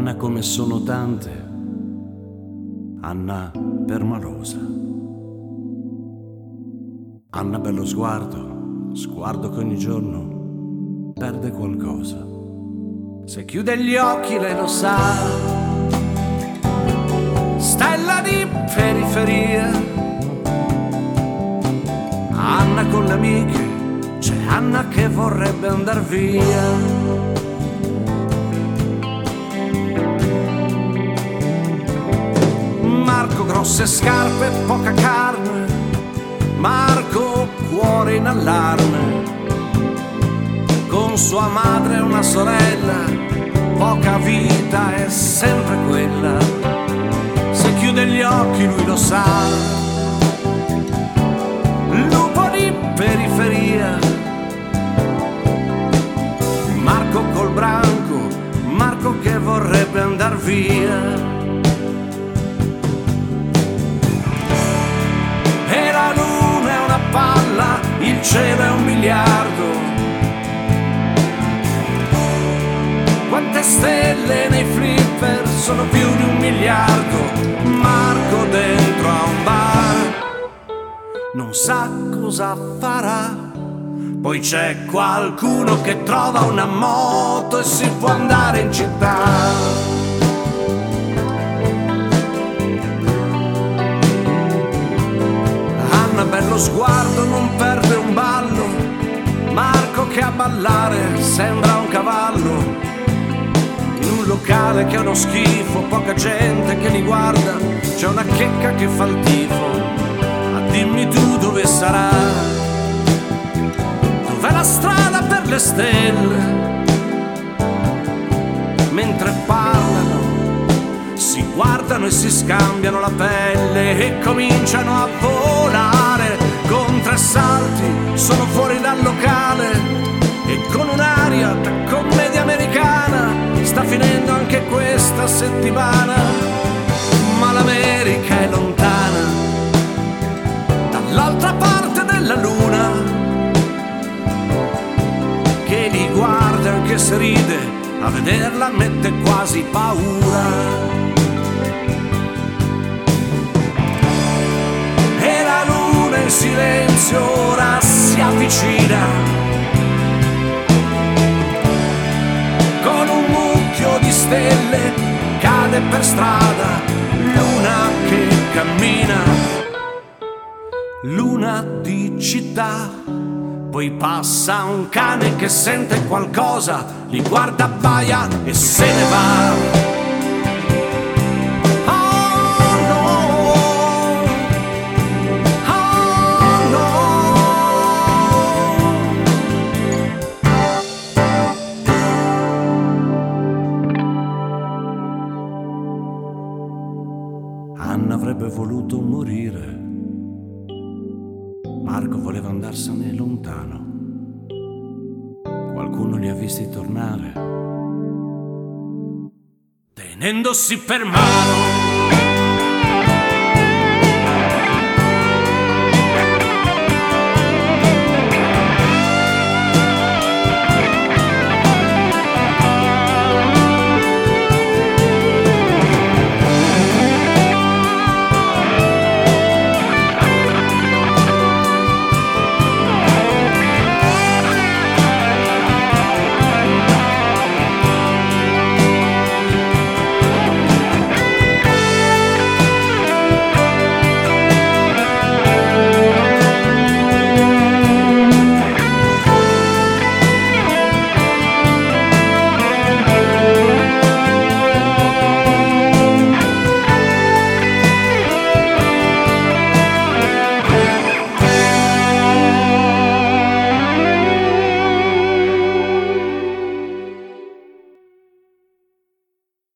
Anna come sono tante, Anna permalosa. Anna bello sguardo, sguardo che ogni giorno perde qualcosa. Se chiude gli occhi lei lo sa, stella di periferia. Anna con le amiche, c'è Anna che vorrebbe andar via. Marco grosse scarpe, poca carne, Marco cuore in allarme, con sua madre e una sorella, poca vita è sempre quella. Se chiude gli occhi lui lo sa, lupo di periferia. Marco col branco, Marco che vorrebbe andar via. E la luna è una palla, il cielo è 1 miliardo. Quante stelle nei flipper, sono più di 1 miliardo. Marco dentro a un bar, non sa cosa farà. Poi c'è qualcuno che trova una moto e si può andare in città. Bello sguardo, non perde un ballo. Marco che a ballare sembra un cavallo. In un locale che è uno schifo, poca gente che li guarda, c'è una checca che fa il tifo. Ma dimmi tu dove sarà, dov'è la strada per le stelle. Mentre parlano si guardano e si scambiano la pelle e cominciano a volare. Con 3 salti sono fuori dal locale e con un'aria da commedia americana sta finendo anche questa settimana. Ma l'America è lontana, dall'altra parte della luna, che li guarda anche se ride, a vederla mette quasi paura. In silenzio ora si avvicina, con un mucchio di stelle cade per strada. Luna che cammina, luna di città. Poi passa un cane che sente qualcosa, li guarda, abbaia e se ne va. Anna avrebbe voluto morire, Marco voleva andarsene lontano. Qualcuno li ha visti tornare, tenendosi per mano.